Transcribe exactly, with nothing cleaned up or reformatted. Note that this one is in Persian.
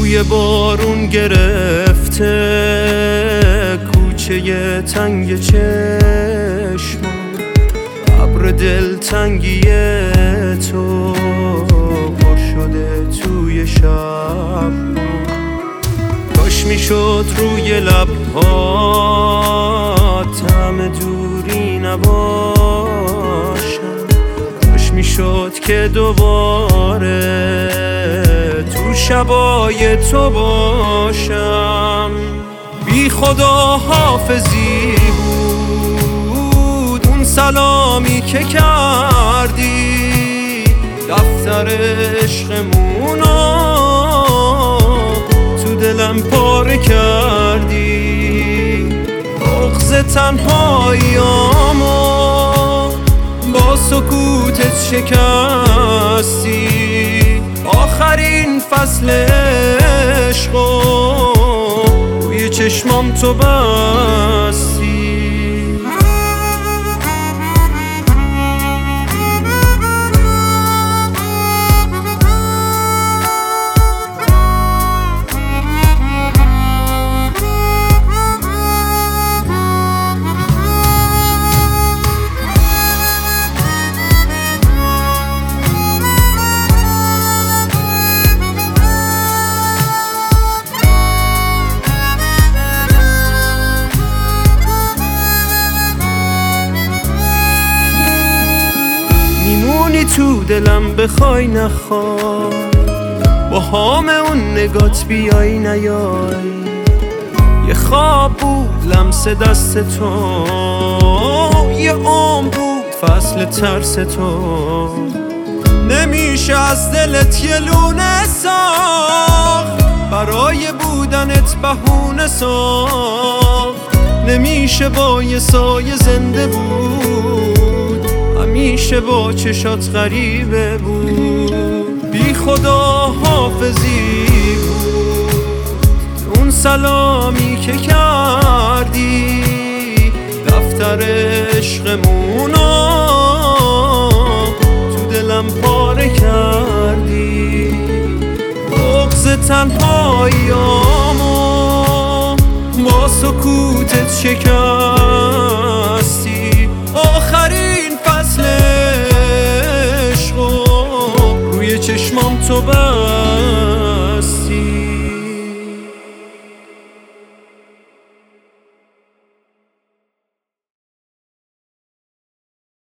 بوی بارون گرفته کوچه تنگ چشم، ابر دلتنگی تو پر شده توی شب. کاش میشد روی لبها طعم دوری نباشم، کاش میشد که دوباره تو شبای تو باشم. بی خدا حافظی بود اون سلامی که کردی، دفتر عشقمونو تو دلم پاره کردی. بغض تنهاییامو با سکوتت شکستی، آخرین فصل عشقو روی چشمام تو بستی. تو دلم بخوای نخوای، با هام اون نگات بیای نیای. یه خواب بود لمس دست تو، یه عمر بود فصل ترس تو. نمیشه از دلت یه لونه ساخت، برای بودنت بهونه ساخت. نمیشه با یه سایه زنده بود، همیشه با چشات غریبه بود. بی خدا حافظی بود اون سلامی که کردی، دفتر عشقمونو تو دلم پاره کردی. بغض تنهاییامو با سکوتت شکستی، آخرین فصل عشقو روی چشمام تو بستی.